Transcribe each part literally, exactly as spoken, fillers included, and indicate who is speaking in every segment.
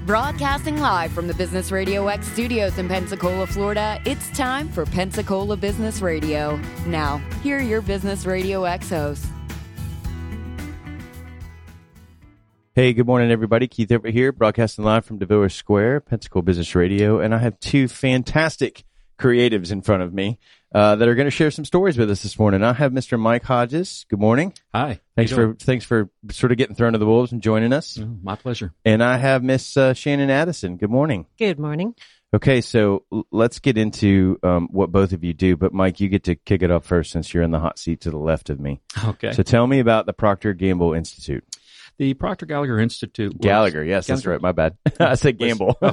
Speaker 1: Broadcasting live from the Business Radio X studios in Pensacola, Florida, it's time for Pensacola Business Radio. Now, here are your Business Radio X hosts.
Speaker 2: Hey, good morning, everybody. Keith Everett here, broadcasting live from DeVille Square, Pensacola Business Radio, and I have two fantastic creatives in front of me uh, that are going to share some stories with us this morning. I have Mister Mike Hodges. Good morning.
Speaker 3: Hi.
Speaker 2: Thanks for thanks for sort of getting thrown to the wolves and joining us.
Speaker 3: Oh, my pleasure.
Speaker 2: And I have Miss uh, Shannon Addison. Good morning.
Speaker 4: Good morning.
Speaker 2: Okay, so l- let's get into um, what both of you do. But Mike, you get to kick it off first since you're in the hot seat to the left of me.
Speaker 3: Okay.
Speaker 2: So tell me about the Procter and Gamble Institute.
Speaker 3: The Procter Gallagher Institute. Was,
Speaker 2: Gallagher, yes,
Speaker 3: Gallagher.
Speaker 2: that's right. My bad. I said Gamble.
Speaker 3: Was,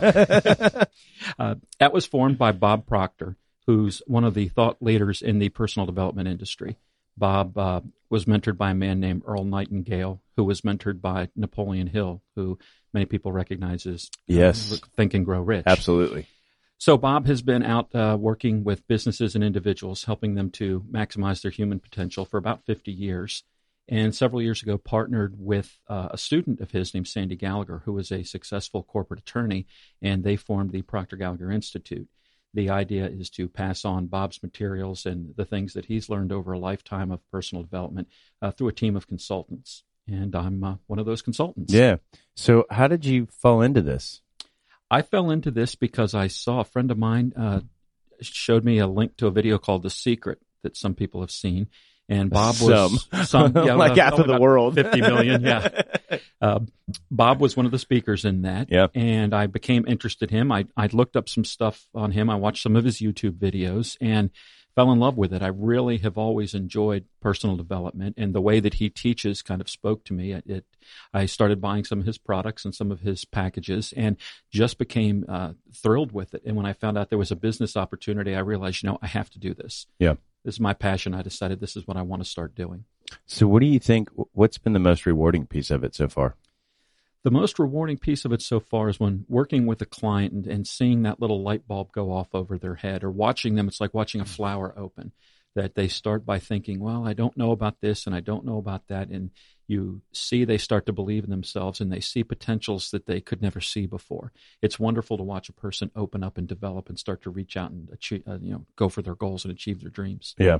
Speaker 3: uh, that was formed by Bob Proctor, who's one of the thought leaders in the personal development industry. Bob uh, was mentored by a man named Earl Nightingale, who was mentored by Napoleon Hill, who many people recognize as
Speaker 2: yes.
Speaker 3: uh, Think and Grow Rich.
Speaker 2: Absolutely.
Speaker 3: So Bob has been out uh, working with businesses and individuals, helping them to maximize their human potential for about fifty years. And several years ago, partnered with uh, a student of his named Sandy Gallagher, who was a successful corporate attorney, and they formed the Procter Gallagher Institute. The idea is to pass on Bob's materials and the things that he's learned over a lifetime of personal development uh, through a team of consultants. And I'm uh, one of those consultants.
Speaker 2: Yeah. So how did you fall into this?
Speaker 3: I fell into this because I saw a friend of mine uh, showed me a link to a video called The Secret that some people have seen. And Bob was
Speaker 2: some,
Speaker 3: some yeah,
Speaker 2: like
Speaker 3: well,
Speaker 2: half of the world,
Speaker 3: fifty million. Yeah. Uh, Bob was one of the speakers in that.
Speaker 2: Yep.
Speaker 3: And I became interested in him. I, I looked up some stuff on him. I watched some of his YouTube videos and fell in love with it. I really have always enjoyed personal development, and the way that he teaches kind of spoke to me. It, it I started buying some of his products and some of his packages and just became uh, thrilled with it. And when I found out there was a business opportunity, I realized, you know, I have to do this.
Speaker 2: Yeah.
Speaker 3: This is my passion. I decided this is what I want to start doing.
Speaker 2: So what do you think, what's been the most rewarding piece of it so far?
Speaker 3: The most rewarding piece of it so far is when working with a client and, and seeing that little light bulb go off over their head, or watching them. It's like watching a flower open, that they start by thinking, well, I don't know about this and I don't know about that. And you see they start to believe in themselves and they see potentials that they could never see before. It's wonderful to watch a person open up and develop and start to reach out and achieve, uh, you know, go for their goals and achieve their dreams.
Speaker 2: Yeah.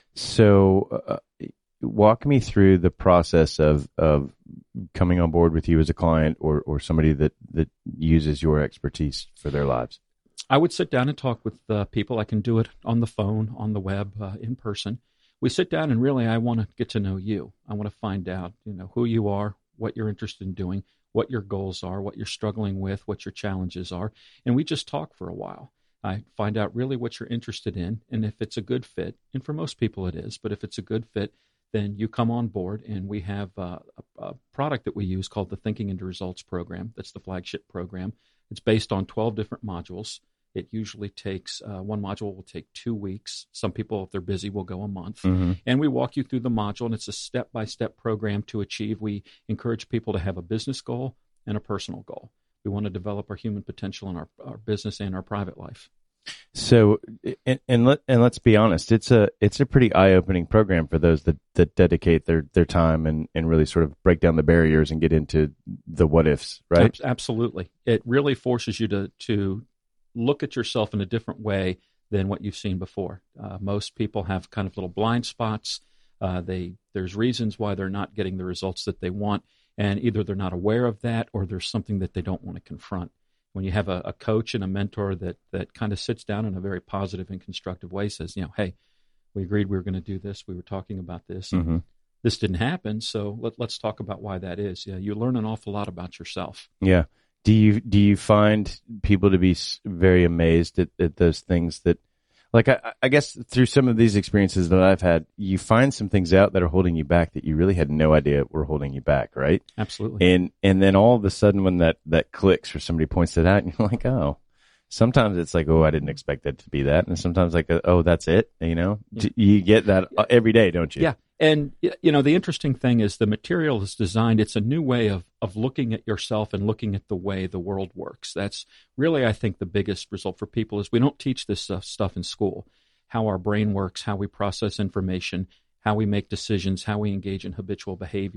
Speaker 2: So uh, walk me through the process of, of coming on board with you as a client or, or somebody that, that uses your expertise for their lives.
Speaker 3: I would sit down and talk with uh, people. I can do it on the phone, on the web, uh, in person. We sit down and really I want to get to know you. I want to find out, you know, who you are, what you're interested in doing, what your goals are, what you're struggling with, what your challenges are. And we just talk for a while. I find out really what you're interested in, and if it's a good fit, and for most people it is, but if it's a good fit, then you come on board, and we have uh, a, a product that we use called the Thinking into Results program. That's the flagship program. It's based on twelve different modules. It usually takes, uh, one module will take two weeks. Some people, if they're busy, will go a month. Mm-hmm. And we walk you through the module, and it's a step-by-step program to achieve. We encourage people to have a business goal and a personal goal. We want to develop our human potential in our, our business and our private life.
Speaker 2: So, and, and let and let's be honest, it's a it's a pretty eye-opening program for those that, that dedicate their, their time and, and really sort of break down the barriers and get into the what ifs, right?
Speaker 3: Absolutely. It really forces you to to look at yourself in a different way than what you've seen before. Uh, most people have kind of little blind spots. Uh, they there's reasons why they're not getting the results that they want, and either they're not aware of that or there's something that they don't want to confront. When you have a, a coach and a mentor that that kind of sits down in a very positive and constructive way, says, you know, hey, we agreed we were going to do this. We were talking about this.
Speaker 2: Mm-hmm.
Speaker 3: This didn't happen, so let, let's talk about why that is. Yeah, you learn an awful lot about yourself.
Speaker 2: Yeah. Do you do you find people to be very amazed at, at those things that, like, I, I guess through some of these experiences that I've had, you find some things out that are holding you back that you really had no idea were holding you back, right?
Speaker 3: Absolutely.
Speaker 2: And and then all of a sudden when that, that clicks or somebody points it out, and you're like, oh, sometimes it's like, oh, I didn't expect it to be that. And sometimes like, oh, that's it, you know? Yeah. You get that every day, don't you?
Speaker 3: Yeah. And, you know, the interesting thing is the material is designed, it's a new way of, of looking at yourself and looking at the way the world works. That's really, I think, the biggest result for people is we don't teach this stuff, stuff in school, how our brain works, how we process information, how we make decisions, how we engage in habitual behavior.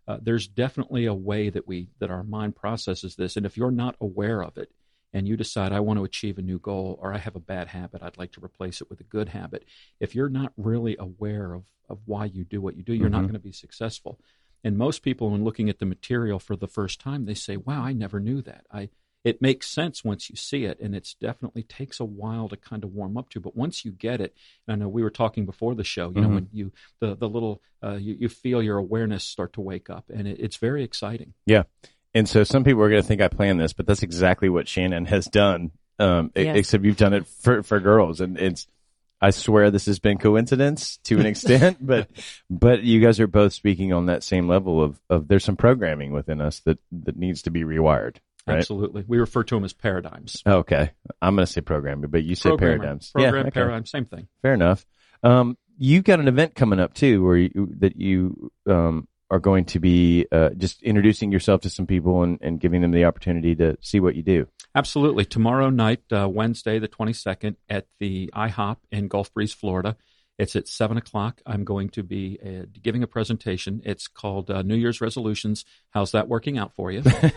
Speaker 3: uh, there's definitely a way that we that our mind processes this. And if you're not aware of it, and you decide, I want to achieve a new goal, or I have a bad habit, I'd like to replace it with a good habit. If you're not really aware of, of why you do what you do, you're mm-hmm. not going to be successful. And most people, when looking at the material for the first time, they say, wow, I never knew that. I It makes sense once you see it, and it definitely takes a while to kind of warm up to. But once you get it, and I know we were talking before the show, you mm-hmm. know, when you, the, the little, uh, you, you feel your awareness start to wake up, and it, it's very exciting.
Speaker 2: Yeah. And so some people are going to think I planned this, but that's exactly what Shannon has done. Um, yes. Except you've done it for, for girls. And it's, I swear this has been coincidence to an extent, but, but you guys are both speaking on that same level of, of there's some programming within us that, that needs to be rewired. Right?
Speaker 3: Absolutely. We refer to them as paradigms.
Speaker 2: Okay. I'm going to say programming, but you say
Speaker 3: Programmer.
Speaker 2: paradigms.
Speaker 3: Program,
Speaker 2: yeah, okay.
Speaker 3: paradigm, same thing.
Speaker 2: Fair enough. Um, you've got an event coming up too, where you, that you, um, are going to be uh, just introducing yourself to some people and, and giving them the opportunity to see what you do.
Speaker 3: Absolutely. Tomorrow night, uh, Wednesday, the twenty-second, at the IHOP in Gulf Breeze, Florida. It's at seven o'clock. I'm going to be uh, giving a presentation. It's called uh, New Year's Resolutions. How's that working out for you?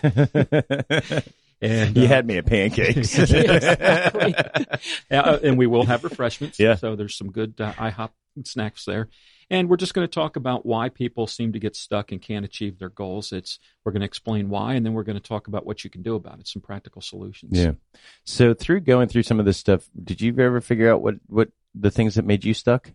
Speaker 3: And,
Speaker 2: you
Speaker 3: uh,
Speaker 2: had me at pancakes.
Speaker 3: Exactly. uh, and we will have refreshments.
Speaker 2: Yeah.
Speaker 3: So there's some good uh, IHOP snacks there. And we're just going to talk about why people seem to get stuck and can't achieve their goals. It's we're going to explain why, and then we're going to talk about what you can do about it, some practical solutions.
Speaker 2: Yeah. So through going through some of this stuff, did you ever figure out what, what the things that made you stuck?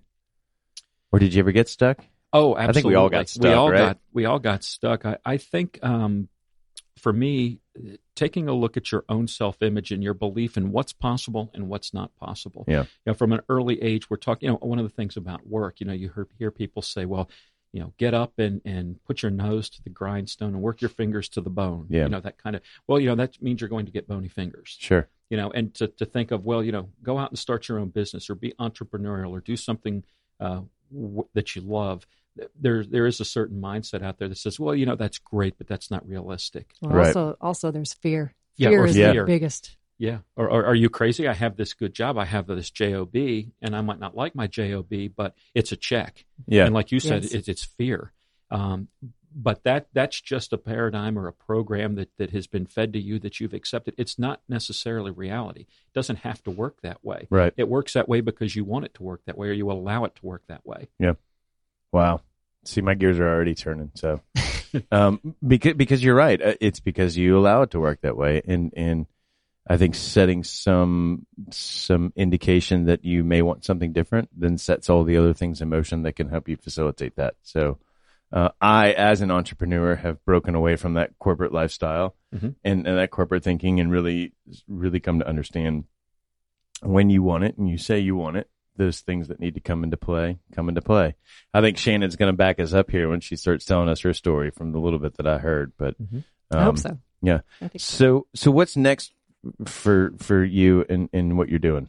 Speaker 2: Or did you ever get stuck?
Speaker 3: Oh, absolutely.
Speaker 2: I think we all got stuck,
Speaker 3: we all
Speaker 2: right?
Speaker 3: Got, we all got stuck. I, I think um, for me, taking a look at your own self-image and your belief in what's possible and what's not possible.
Speaker 2: Yeah.
Speaker 3: You know, from an early age, we're talking, you know, one of the things about work, you know, you hear, hear people say, well, you know, get up and, and put your nose to the grindstone and work your fingers to the bone.
Speaker 2: Yeah.
Speaker 3: You know, that kind of, well, you know, that means you're going to get bony fingers.
Speaker 2: Sure.
Speaker 3: You know, and to, to think of, well, you know, go out and start your own business or be entrepreneurial or do something uh, w- that you love. There, there is a certain mindset out there that says, well, you know, that's great, but that's not realistic.
Speaker 4: Well,
Speaker 2: right.
Speaker 4: Also, also there's fear.
Speaker 3: Yeah,
Speaker 4: Fear
Speaker 3: or
Speaker 4: is
Speaker 3: fear.
Speaker 4: the biggest.
Speaker 3: Yeah. Or, or are you crazy? I have this good job. I have this job, and I might not like my job, but it's a check.
Speaker 2: Yeah.
Speaker 3: And like you said,
Speaker 4: Yes.
Speaker 3: it, it's fear. Um, but that that's just a paradigm or a program that, that has been fed to you that you've accepted. It's not necessarily reality. It doesn't have to work that way.
Speaker 2: Right.
Speaker 3: It works that way because you want it to work that way or you allow it to work that way.
Speaker 2: Yeah. Wow. See, my gears are already turning. So, um, because, because you're right. It's because you allow it to work that way. And, and I think setting some, some indication that you may want something different then sets all the other things in motion that can help you facilitate that. So, uh, I, as an entrepreneur, have broken away from that corporate lifestyle mm-hmm. and, and that corporate thinking and really, really come to understand when you want it and you say you want it, those things that need to come into play, come into play. I think Shannon's going to back us up here when she starts telling us her story from the little bit that I heard. But
Speaker 4: Mm-hmm.
Speaker 2: um,
Speaker 4: I hope so.
Speaker 2: Yeah.
Speaker 4: I think so.
Speaker 2: So, so what's next for for you in, in what you're doing?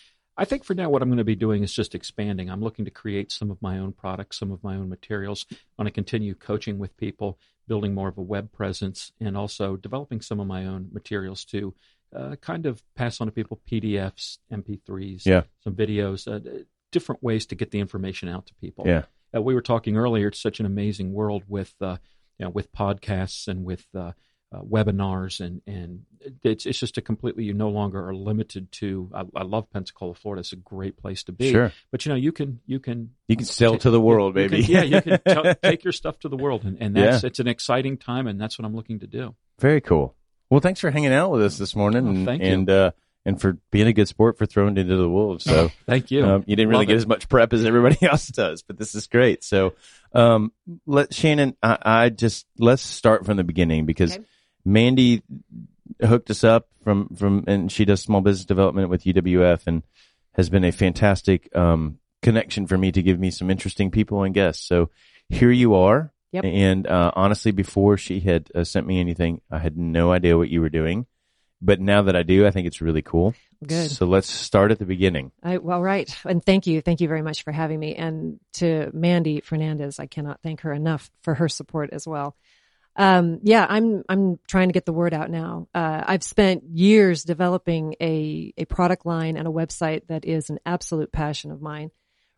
Speaker 3: I think for now, what I'm going to be doing is just expanding. I'm looking to create some of my own products, some of my own materials. I want to continue coaching with people, building more of a web presence, and also developing some of my own materials to uh, kind of pass on to people, P D Fs, M P threes,
Speaker 2: Yeah.
Speaker 3: some videos, uh, different ways to get the information out to people.
Speaker 2: Yeah.
Speaker 3: Uh, we were talking earlier, it's such an amazing world with, uh, you know, with podcasts and with uh, uh, webinars, and, and it's it's just a completely, you no longer are limited to, I, I love Pensacola, Florida. It's a great place to be.
Speaker 2: Sure.
Speaker 3: But, you know, you can, you can,
Speaker 2: You can sell to the world,
Speaker 3: you
Speaker 2: baby.
Speaker 3: can- yeah, you can tell, take your stuff to the world. And, and that's,
Speaker 2: Yeah.
Speaker 3: it's an exciting time, and that's what I'm looking to do.
Speaker 2: Very cool. Well, thanks for hanging out with us this morning,
Speaker 3: Oh,
Speaker 2: and
Speaker 3: thank you.
Speaker 2: and, uh, and for being a good sport for throwing it into the wolves. So
Speaker 3: Thank you.
Speaker 2: um, you didn't really
Speaker 3: Love
Speaker 2: get
Speaker 3: it.
Speaker 2: as much prep as everybody else does, but this is great. So um, let Shannon, I, I just let's start from the beginning because
Speaker 4: Okay.
Speaker 2: Mandy hooked us up from from and she does small business development with U W F and has been a fantastic um, connection for me to give me some interesting people and guests. So here you are.
Speaker 4: Yep.
Speaker 2: And uh, honestly, before she had uh, sent me anything, I had no idea what you were doing. But now that I do, I think it's really cool.
Speaker 4: Good.
Speaker 2: So let's start at the beginning.
Speaker 4: I, well, right. And thank you. Thank you very much for having me. And to Mandy Fernandez, I cannot thank her enough for her support as well. Um, yeah, I'm, I'm trying to get the word out now. Uh, I've spent years developing a, a product line and a website that is an absolute passion of mine.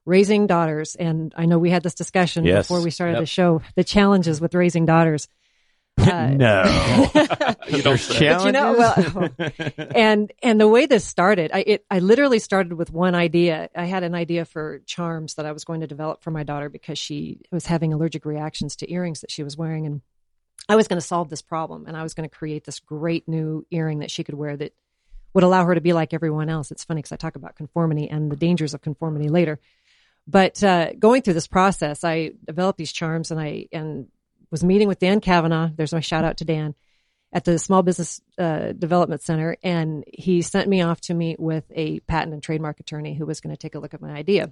Speaker 4: raising daughters. And I know we had this discussion
Speaker 2: Yes.
Speaker 4: before we started
Speaker 2: Yep.
Speaker 4: the show, the challenges with raising daughters. Uh,
Speaker 2: no.
Speaker 3: You don't
Speaker 2: There's
Speaker 3: say.
Speaker 4: But you know,
Speaker 2: challenges?
Speaker 4: well, and and the way this started, I it, I literally started with one idea. I had an idea for charms that I was going to develop for my daughter because she was having allergic reactions to earrings that she was wearing, and I was going to solve this problem, and I was going to create this great new earring that she could wear that would allow her to be like everyone else. It's funny because I talk about conformity and the dangers of conformity later, but uh, going through this process, I developed these charms, and I and was meeting with Dan Kavanaugh. There's my shout out to Dan at the Small Business uh, Development Center. And he sent me off to meet with a patent and trademark attorney who was going to take a look at my idea.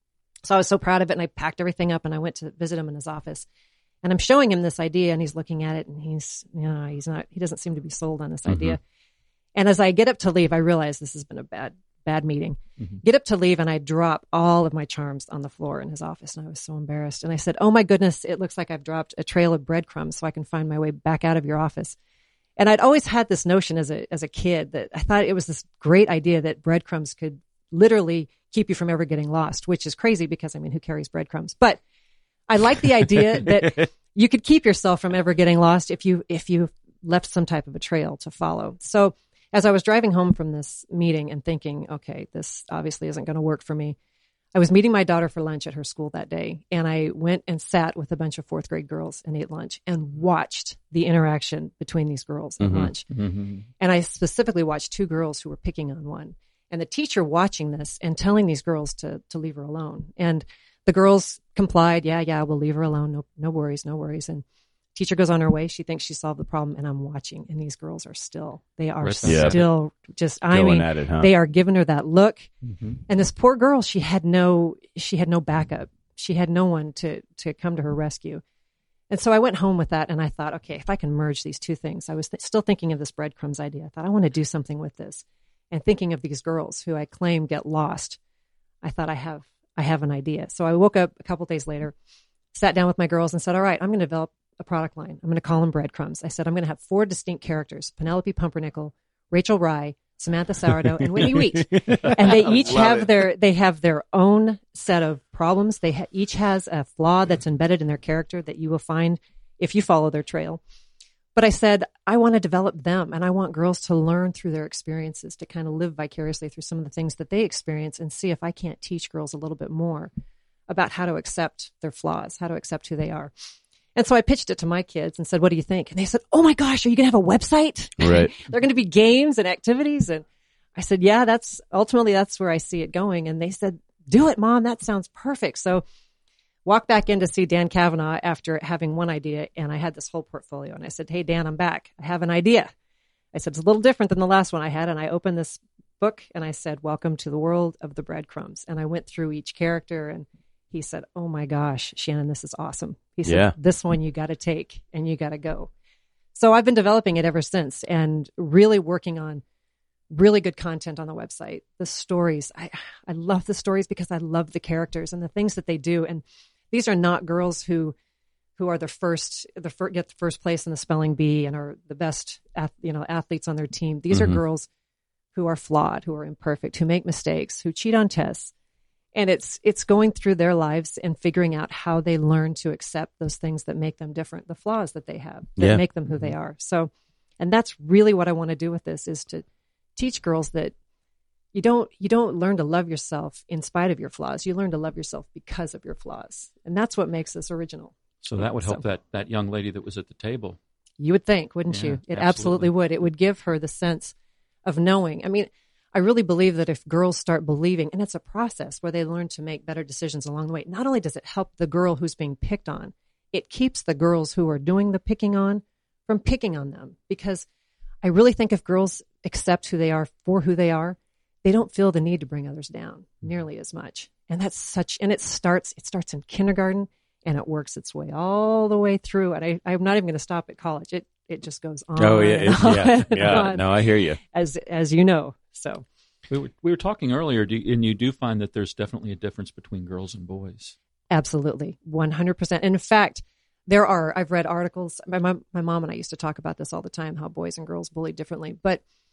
Speaker 4: So I was so proud of it. And I packed everything up and I went to visit him in his office, and I'm showing him this idea, and he's looking at it, and he's, you know, he's not, he doesn't seem to be sold on this mm-hmm. idea. And as I get up to leave, I realize this has been a bad, bad meeting. Mm-hmm. Get up to leave, and I drop all of my charms on the floor in his office. And I was so embarrassed. And I said, oh my goodness, it looks like I've dropped a trail of breadcrumbs so I can find my way back out of your office. And I'd always had this notion as a, as a kid that I thought it was this great idea that breadcrumbs could literally keep you from ever getting lost, which is crazy because, I mean, who carries breadcrumbs? But I like the idea that you could keep yourself from ever getting lost if you, if you left some type of a trail to follow. So as I was driving home from this meeting and thinking, okay, this obviously isn't going to work for me, I was meeting my daughter for lunch at her school that day. And I went and sat with a bunch of fourth grade girls and ate lunch and watched the interaction between these girls at
Speaker 2: Mm-hmm.
Speaker 4: lunch.
Speaker 3: Mm-hmm.
Speaker 4: And I specifically watched two girls who were picking on one. And the teacher watching this and telling these girls to, to leave her alone. And the girls complied. Yeah, yeah, we'll leave her alone. No, no worries, no worries. And teacher goes on her way. She thinks she solved the problem, and I'm watching. And these girls are still, they are
Speaker 3: Yeah.
Speaker 4: still just, I
Speaker 5: Going
Speaker 4: mean,
Speaker 5: at it, huh?
Speaker 4: they are giving her that look.
Speaker 3: Mm-hmm.
Speaker 4: And this poor girl, she had no, she had no backup. She had no one to, to come to her rescue. And so I went home with that, and I thought, okay, if I can merge these two things, I was th- still thinking of this breadcrumbs idea. I thought, I want to do something with this. And thinking of these girls who I claim get lost, I thought I have, I have an idea. So I woke up a couple days later, sat down with my girls and said, all right, I'm going to develop a product line. I'm going to call them breadcrumbs. I said, I'm going to have four distinct characters: Penelope Pumpernickel, Rachel Rye, Samantha Sourdough, and Whitney Wheat. And they each
Speaker 2: Love
Speaker 4: have
Speaker 2: it.
Speaker 4: their, they have their own set of problems. They ha- each has a flaw that's embedded in their character that you will find if you follow their trail. But I said, I want to develop them, and I want girls to learn through their experiences, to kind of live vicariously through some of the things that they experience, and see if I can't teach girls a little bit more about how to accept their flaws, how to accept who they are. And so I pitched it to my kids and said, what do you think? And they said, oh my gosh, are you going to have a website?
Speaker 2: Right.
Speaker 4: There are going to be games and activities. And I said, yeah, that's ultimately, that's where I see it going. And they said, do it, Mom. That sounds perfect. So walked back in to see Dan Kavanaugh after having one idea. And I had this whole portfolio. And I said, hey, Dan, I'm back. I have an idea. I said, it's a little different than the last one I had. And I opened this book and I said, welcome to the world of the breadcrumbs. And I went through each character, and he said, oh my gosh, Shannon, this is awesome. He said,
Speaker 2: Yeah.
Speaker 4: this one you got to take and you got to go. So I've been developing it ever since, and really working on really good content on the website. The stories, I, I love the stories because I love the characters and the things that they do. And these are not girls who, who are the first, the first, get the first place in the spelling bee and are the best, ath- you know, athletes on their team. These
Speaker 2: Mhm.
Speaker 4: are girls who are flawed, who are imperfect, who make mistakes, who cheat on tests. And it's it's going through their lives and figuring out how they learn to accept those things that make them different, the flaws that they have, that
Speaker 2: Yeah.
Speaker 4: make them who they are. So, and that's really what I want to do with this, is to teach girls that you don't you don't learn to love yourself in spite of your flaws. You learn to love yourself because of your flaws. And that's what makes this original.
Speaker 3: So that would help
Speaker 4: So-
Speaker 3: that, that young lady that was at the table.
Speaker 4: You would think, wouldn't
Speaker 3: Yeah,
Speaker 4: you? It
Speaker 3: absolutely.
Speaker 4: absolutely would. It would give her the sense of knowing. I mean, I really believe that if girls start believing, and it's a process where they learn to make better decisions along the way, not only does it help the girl who's being picked on, it keeps the girls who are doing the picking on from picking on them. Because I really think if girls accept who they are for who they are, they don't feel the need to bring others down nearly as much. And that's such, and it starts, it starts in kindergarten, and it works its way all the way through. And I, I'm not even going to stop at college. It, it just goes on.
Speaker 2: Oh yeah,
Speaker 4: and
Speaker 2: it's-
Speaker 4: on
Speaker 2: yeah,
Speaker 4: and
Speaker 2: yeah.
Speaker 4: on,
Speaker 2: No, I hear you.
Speaker 4: as, as you know. So
Speaker 3: We were, we were talking earlier, do you, and you do find that there's definitely a difference between girls and boys.
Speaker 4: absolutely, one hundred percent. And in fact, there are, I've read articles. My mom, my mom and I used to talk about this all the time, how boys and girls bully differently. But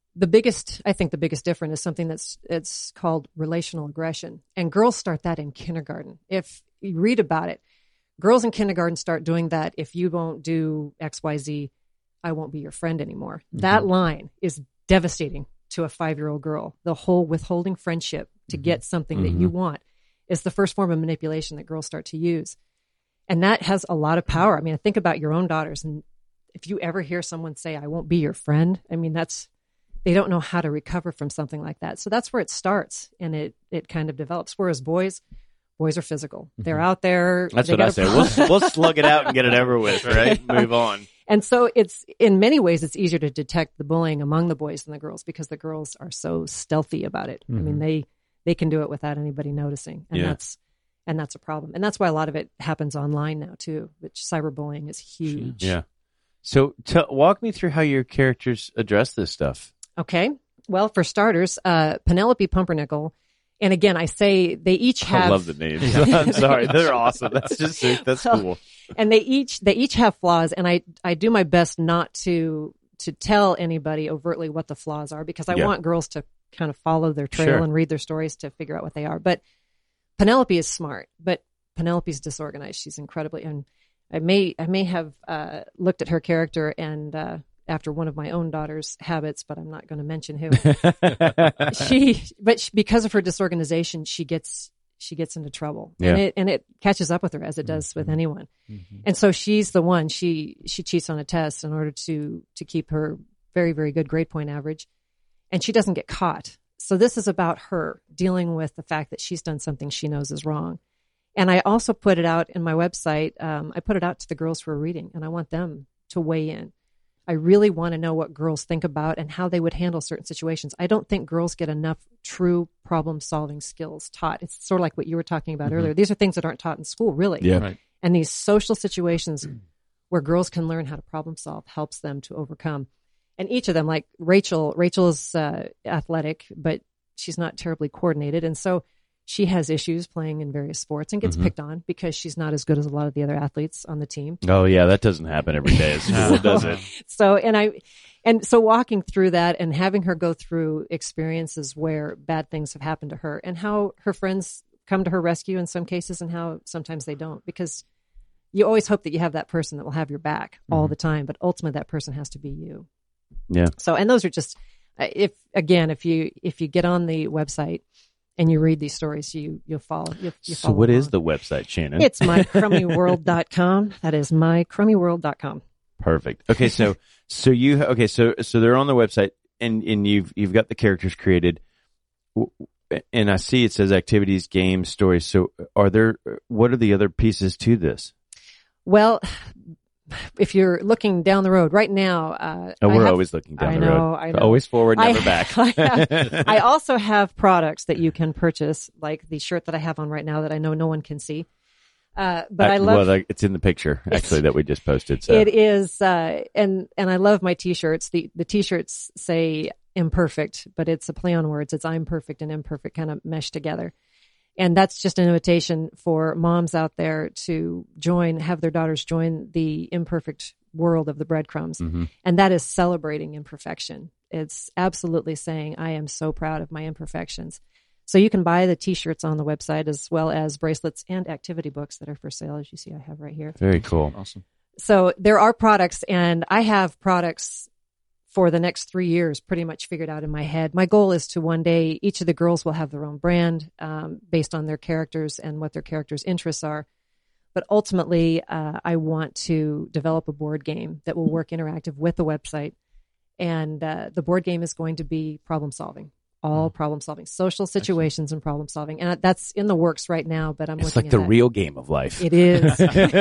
Speaker 4: the biggest, I think the biggest difference is something that's, it's called relational aggression. And girls start that in kindergarten. If you read about it, girls in kindergarten start doing that. If you won't do X, Y, Z, I won't be your friend anymore. Mm-hmm. That line is devastating to a five-year-old girl. The whole withholding friendship to mm-hmm. get something mm-hmm. that you want is the first form of manipulation that girls start to use. And that has a lot of power. I mean, think about your own daughters. And if you ever hear someone say, I won't be your friend, I mean, that's, they don't know how to recover from something like that. So that's where it starts, and it it kind of develops. Whereas boys, boys are physical. Mm-hmm. They're out there.
Speaker 2: That's what I say. We'll, we'll slug it out and get it over with, right? Move on.
Speaker 4: And so it's, in many ways, it's easier to detect the bullying among the boys than the girls because the girls are so stealthy about it. Mm-hmm. I mean, they they can do it without anybody noticing, and yeah. that's and that's a problem. And that's why a lot of it happens online now too. Which cyberbullying is huge.
Speaker 2: Yeah. So t- walk me through how your characters address this stuff.
Speaker 4: Okay. Well, for starters, uh, Penelope Pumpernickel, and again, I say they each have.
Speaker 2: I love the names. I'm sorry, they're awesome. That's just that's cool.
Speaker 4: And they each they each have flaws, and I I do my best not to to tell anybody overtly what the flaws are because I yeah. want girls to kind of follow their trail sure. and read their stories to figure out what they are. But Penelope is smart, but Penelope's disorganized. She's incredibly, and I may I may have uh, looked at her character and. Uh, after one of my own daughter's habits, but I'm not going to mention who. she, but she, because of her disorganization, she gets she gets into trouble, yeah. and it and it catches up with her as it does with anyone. Mm-hmm. And so she's the one. She she cheats on a test in order to to keep her very very good grade point average, and she doesn't get caught. So this is about her dealing with the fact that she's done something she knows is wrong. And I also put it out in my website. Um, I put it out to the girls who are reading, and I want them to weigh in. I really want to know what girls think about and how they would handle certain situations. I don't think girls get enough true problem-solving skills taught. It's sort of like what you were talking about mm-hmm. earlier. These are things that aren't taught in school, really.
Speaker 2: Yeah. Right.
Speaker 4: And these social situations where girls can learn how to problem solve helps them to overcome. And each of them, like Rachel, Rachel is uh, athletic, but she's not terribly coordinated. And so she has issues playing in various sports and gets mm-hmm. picked on because she's not as good as a lot of the other athletes on the team.
Speaker 2: Oh yeah, that doesn't happen every day at school, does it?
Speaker 4: So and I, and so walking through that and having her go through experiences where bad things have happened to her and how her friends come to her rescue in some cases and how sometimes they don't, because you always hope that you have that person that will have your back mm-hmm. all the time, but ultimately that person has to be you.
Speaker 2: Yeah.
Speaker 4: So and those are just if again if you if you get on the website. And you read these stories, you, you'll follow. You'll, you'll
Speaker 2: so
Speaker 4: follow
Speaker 2: what
Speaker 4: along.
Speaker 2: Is the website, Shannon?
Speaker 4: It's my crummy world dot com. That is my crummy world dot com.
Speaker 2: Perfect. Okay, so so you okay, so so they're on the website and, and you've you've got the characters created. And I see it says activities, games, stories. So are there what are the other pieces to this?
Speaker 4: Well, if you're looking down the road right now, uh,
Speaker 2: oh, we're
Speaker 4: have,
Speaker 2: always looking down
Speaker 4: I
Speaker 2: the
Speaker 4: know,
Speaker 2: road.
Speaker 4: I know.
Speaker 2: Always forward, never
Speaker 4: I,
Speaker 2: back.
Speaker 4: I, have, I also have products that you can purchase, like the shirt that I have on right now that I know no one can see. Uh, but I, I love.
Speaker 2: Well, it's in the picture actually that we just posted. So
Speaker 4: it is, uh, and and I love my t-shirts. The the t-shirts say imperfect, but it's a play on words. It's I'm perfect and imperfect kind of meshed together. And that's just an invitation for moms out there to join, have their daughters join the imperfect world of the breadcrumbs. Mm-hmm. And that is celebrating imperfection. It's absolutely saying, I am so proud of my imperfections. So you can buy the t-shirts on the website as well as bracelets and activity books that are for sale, as you see I have right here.
Speaker 2: Very cool.
Speaker 3: Awesome.
Speaker 4: So there are products, and I have products for the next three years pretty much figured out in my head. My goal is to one day, each of the girls will have their own brand um, based on their characters and what their characters' interests are. But ultimately, uh, I want to develop a board game that will work interactive with the website. And uh, the board game is going to be problem solving, all problem solving, social situations Excellent. And problem solving. And that's in the works right now, but I'm
Speaker 2: it's
Speaker 4: looking
Speaker 2: like
Speaker 4: at
Speaker 2: the
Speaker 4: that.
Speaker 2: real game of life.
Speaker 4: It is.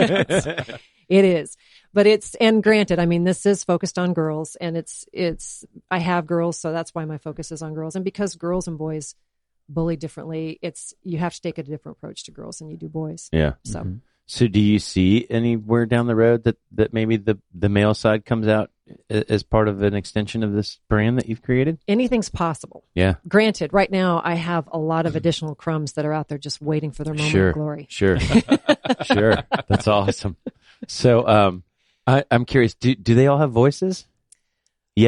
Speaker 4: It is. But it's, and granted, I mean, this is focused on girls, and it's, it's, I have girls, so that's why my focus is on girls. And because girls and boys bully differently, it's, you have to take a different approach to girls than you do boys.
Speaker 2: Yeah.
Speaker 4: So,
Speaker 2: mm-hmm. So do you see anywhere down the road that, that maybe the, the male side comes out as part of an extension of this brand that you've created?
Speaker 4: Anything's possible.
Speaker 2: Yeah.
Speaker 4: Granted, right now I have a lot of additional crumbs that are out there just waiting for their moment
Speaker 2: sure.
Speaker 4: of glory.
Speaker 2: Sure. Sure. That's awesome. So, um, I, I'm curious, do, do they all have voices yet?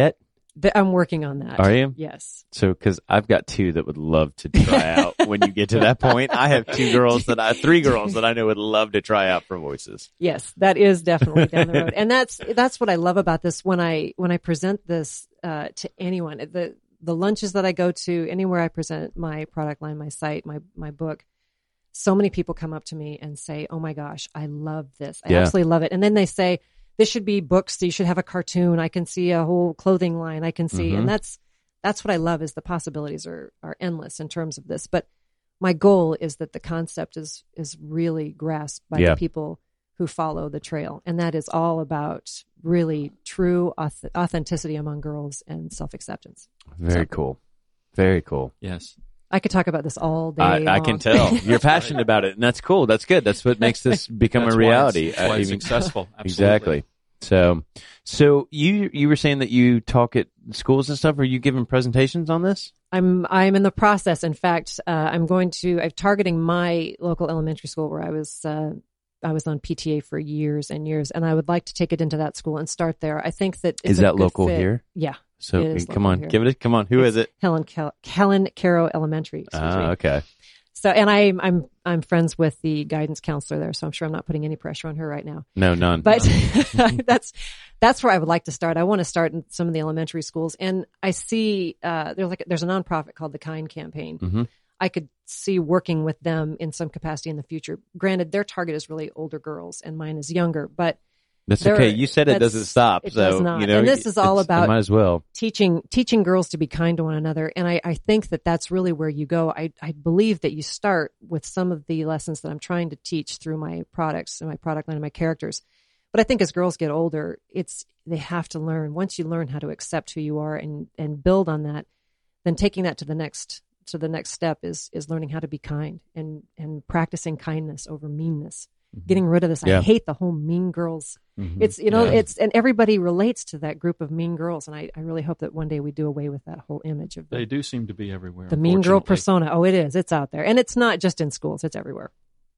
Speaker 4: The, I'm working on that.
Speaker 2: Are you?
Speaker 4: Yes.
Speaker 2: So, because I've got two that would love to try out when you get to that point. I have two girls that I, three girls that I know would love to try out for voices.
Speaker 4: Yes, that is definitely down the road. And that's, that's what I love about this when I, when I present this, uh, to anyone. The, the lunches that I go to, anywhere I present my product line, my site, my, my book, so many people come up to me and say, oh my gosh, I love this. I
Speaker 2: Yeah.
Speaker 4: absolutely love it. And then they say, this should be books. You should have a cartoon. I can see a whole clothing line. I can see.
Speaker 2: Mm-hmm.
Speaker 4: And that's, that's what I love is the possibilities are, are endless in terms of this. But my goal is that the concept is, is really grasped by
Speaker 2: Yeah.
Speaker 4: the people who follow the trail. And that is all about really true auth- authenticity among girls and self-acceptance.
Speaker 2: Very
Speaker 4: So-
Speaker 2: cool. Very cool.
Speaker 3: Yes.
Speaker 4: I could talk about this all day
Speaker 2: I, I
Speaker 4: long.
Speaker 2: can tell you're passionate about it, and that's cool. That's good. That's what makes this become
Speaker 3: That's
Speaker 2: a
Speaker 3: why
Speaker 2: reality.
Speaker 3: it's, that's why
Speaker 2: Uh,
Speaker 3: it's
Speaker 2: even-
Speaker 3: successful. Absolutely.
Speaker 2: Exactly. So, so you you were saying that you talk at schools and stuff. Are you giving presentations on this?
Speaker 4: I'm I'm in the process. In fact, uh, I'm going to. I'm targeting my local elementary school where I was. Uh, I was on P T A for years and years, and I would like to take it into that school and start there. I think that it's
Speaker 2: Is
Speaker 4: a
Speaker 2: that
Speaker 4: good
Speaker 2: local
Speaker 4: fit.
Speaker 2: here?
Speaker 4: Yeah.
Speaker 2: So
Speaker 4: It is
Speaker 2: come
Speaker 4: local
Speaker 2: on,
Speaker 4: here.
Speaker 2: give it. A, come on, who
Speaker 4: It's
Speaker 2: is it?
Speaker 4: Helen Cal- Helen Caro Elementary. Excuse
Speaker 2: Ah,
Speaker 4: me.
Speaker 2: okay.
Speaker 4: So, and I, I'm I'm friends with the guidance counselor there, so I'm sure I'm not putting any pressure on her right now.
Speaker 2: No, none.
Speaker 4: But that's that's where I would like to start. I want to start in some of the elementary schools, and I see uh, there's like there's a nonprofit called the Kind Campaign.
Speaker 2: Mhm.
Speaker 4: I could see working with them in some capacity in the future. Granted, their target is really older girls, and mine is younger, but
Speaker 2: That's
Speaker 4: there-
Speaker 2: okay. You said it
Speaker 4: that's-
Speaker 2: doesn't stop.
Speaker 4: it
Speaker 2: so
Speaker 4: does not.
Speaker 2: you know,
Speaker 4: And this is all
Speaker 2: it's-
Speaker 4: about-
Speaker 2: Might as well.
Speaker 4: teaching teaching girls to be kind to one another. And I, I think that that's really where you go. I, I believe that you start with some of the lessons that I'm trying to teach through my products and my product line and my characters. But I think as girls get older, it's they have to learn. Once you learn how to accept who you are and, and build on that, then taking that to the next to the next step is is learning how to be kind and and practicing kindness over meanness. Getting rid of this.
Speaker 2: Yeah.
Speaker 4: I hate the whole mean girls.
Speaker 2: Mhm.
Speaker 4: It's, you know,
Speaker 3: Yeah.
Speaker 4: it's, and everybody relates to that group of mean girls. And I, I really hope that one day we do away with that whole image of
Speaker 3: They
Speaker 4: the,
Speaker 3: do seem to be everywhere.
Speaker 4: the mean girl
Speaker 3: unfortunately.
Speaker 4: persona. Oh, it is. It's out there. And it's not just in schools. It's everywhere.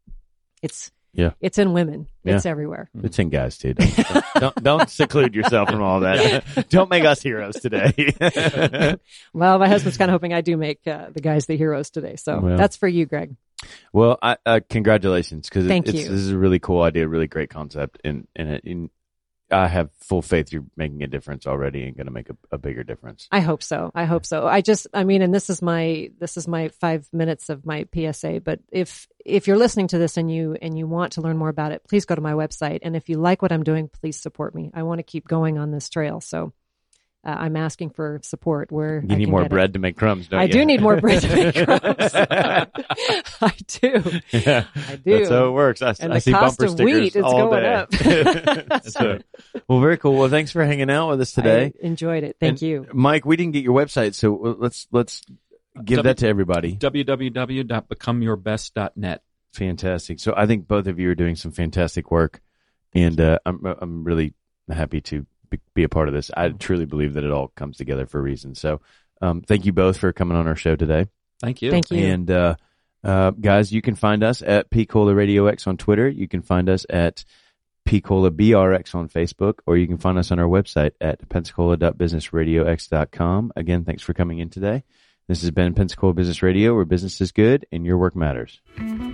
Speaker 4: It's,
Speaker 2: Yeah.
Speaker 4: it's in women.
Speaker 2: Yeah.
Speaker 4: It's everywhere.
Speaker 2: It's in guys too. Don't, don't, don't, don't seclude yourself from all that. Don't make us heroes today.
Speaker 4: Well, my husband's kind of hoping I do make uh, the guys the heroes today. So
Speaker 2: Well.
Speaker 4: that's for you, Greg.
Speaker 2: Well, I, uh, congratulations, because
Speaker 4: Thank
Speaker 2: it's,
Speaker 4: you.
Speaker 2: this is a really cool idea, really great concept, and and, it, and I have full faith you're making a difference already and going to make a, a bigger difference.
Speaker 4: I hope so. I hope so. I just, I mean, and this is my, this is my five minutes of my P S A. But if, if you're listening to this and you, and you want to learn more about it, please go to my website. And if you like what I'm doing, please support me. I want to keep going on this trail. So uh, I'm asking for support where
Speaker 2: You
Speaker 4: I
Speaker 2: need
Speaker 4: can
Speaker 2: more
Speaker 4: get
Speaker 2: bread
Speaker 4: it.
Speaker 2: to make crumbs, don't
Speaker 4: I
Speaker 2: you?
Speaker 4: do need more bread to make crumbs. I do.
Speaker 2: Yeah,
Speaker 4: I do.
Speaker 2: that's how it works. I,
Speaker 4: And
Speaker 2: I
Speaker 4: the
Speaker 2: see
Speaker 4: cost
Speaker 2: bumper
Speaker 4: of
Speaker 2: stickers
Speaker 4: wheat is
Speaker 2: all
Speaker 4: going
Speaker 2: day.
Speaker 4: up.
Speaker 2: So, well, very cool. Well, thanks for hanging out with us today.
Speaker 4: I enjoyed it. Thank
Speaker 2: And,
Speaker 4: you.
Speaker 2: Mike. We didn't get your website, so let's let's give
Speaker 3: W-
Speaker 2: that to everybody.
Speaker 3: w w w dot become your best dot net.
Speaker 2: Fantastic. So I think both of you are doing some fantastic work, and uh, I'm I'm really happy to be, be a part of this. I truly believe that it all comes together for a reason. So um, thank you both for coming on our show today.
Speaker 3: Thank you.
Speaker 4: Thank you.
Speaker 2: And uh, uh, guys, you can find us at P Cola Radio X on Twitter. You can find us at P Cola B R X on Facebook, or you can find us on our website at pensacola dot business radio x dot com. Again, thanks for coming in today. This has been Pensacola Business Radio, where business is good and your work matters.